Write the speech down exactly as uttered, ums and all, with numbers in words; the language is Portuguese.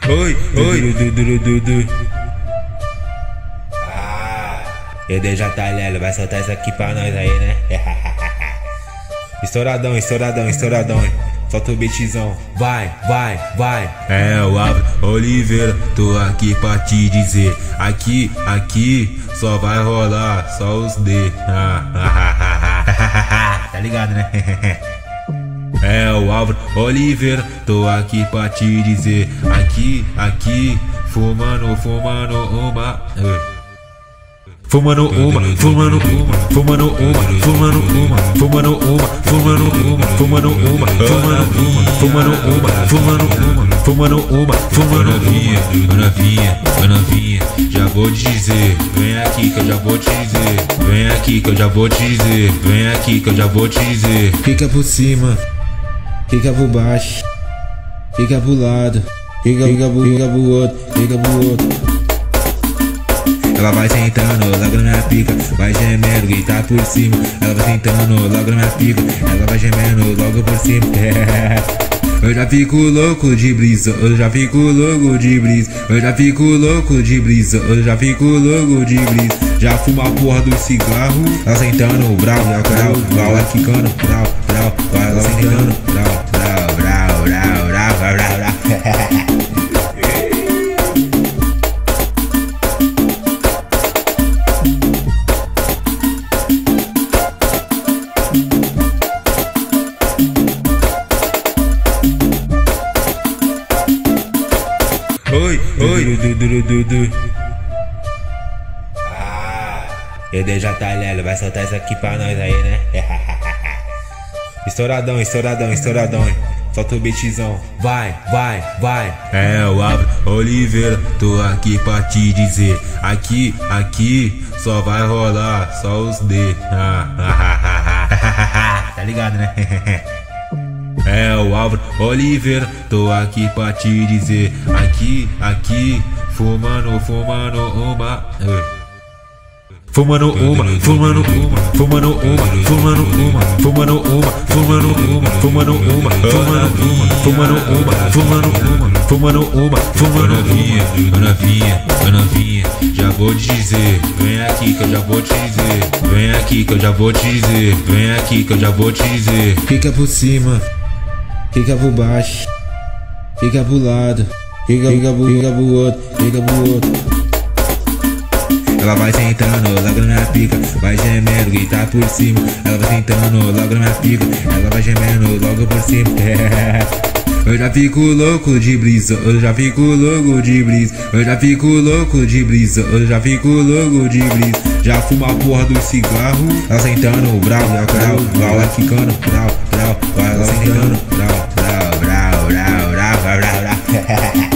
Oi, oi, du, du, du, du. E D J Lelo vai soltar isso aqui pra nós aí, né? Estouradão, estouradão, estouradão. Solta o beatzão. Vai, vai, vai. É o Álvaro Oliveira, tô aqui pra te dizer. Aqui, aqui, só vai rolar só os D. Tá ligado, né? É o Álvaro Oliveira, tô aqui pra te dizer. Aqui, aqui, fumando, fumando uma. Fumando uma, fumando uma, fumando uma, fumando uma, fumando uma, fumando uma, fumando uma, fumando uma, fumando uma, fumando uma, fumando uma, fumando novinha, novinha, novinha, já vou te dizer, vem aqui que eu já vou te dizer, vem aqui que eu já vou te dizer, vem aqui que eu já vou te dizer. Fica por cima, fica por baixo, fica pro lado, fica, fica, fica pro outro, fica pro outro. Ela vai sentando logo na minha pica, vai gemendo e tá por cima. Ela vai sentando logo na minha pica, ela vai gemendo logo por cima. Eu já fico louco de brisa, eu já fico louco de brisa, eu já fico louco de brisa, eu já fico louco de brisa. Já fumo a porra do cigarro, ela sentando brau, brau, brau, brau, ela ficando brau, brau, brau, ela sentando brau, brau, brau, brau, brau, brau, brau, brau. Oi, oi, du, du, du, du. E D J Lelo vai soltar isso aqui pra nós aí, né? Estouradão, estouradão, estouradão. Solta o beatzão. Vai, vai, vai. É o Álvaro Oliveira, tô aqui pra te dizer. Aqui, aqui, só vai rolar só os D. Tá ligado, né? É o Álvaro Oliveira, tô aqui pra te dizer. Aqui, aqui, fumando, fumando uma. Fumando uma, fumando uma, fumando uma, fumando uma, fumando uma, fumando uma, fumando uma, fumando uma, fumando uma, fumando uma, fumando uma, fumando novinha, novinha, novinha, já vou te dizer, vem aqui que eu já vou te dizer, vem aqui que eu já vou te dizer, vem aqui que eu já vou te dizer. Fica por cima, fica por baixo, fica pro lado, fica, fica, fica pro outro, fica pro outro. Ela vai sentando logo na minha pica, vai gemendo e tá por cima. Ela vai sentando logo na minha pica, ela vai gemendo logo por cima. Eu já fico louco de brisa, eu já fico louco de brisa, eu já fico louco de brisa, eu já fico louco de brisa. Já fumo a porra do cigarro, ela sentando brau, brau, brau, brau, ela ficando brau, brau, brau, ela sentando brau, brau, brau, brau, brau, brau, brau.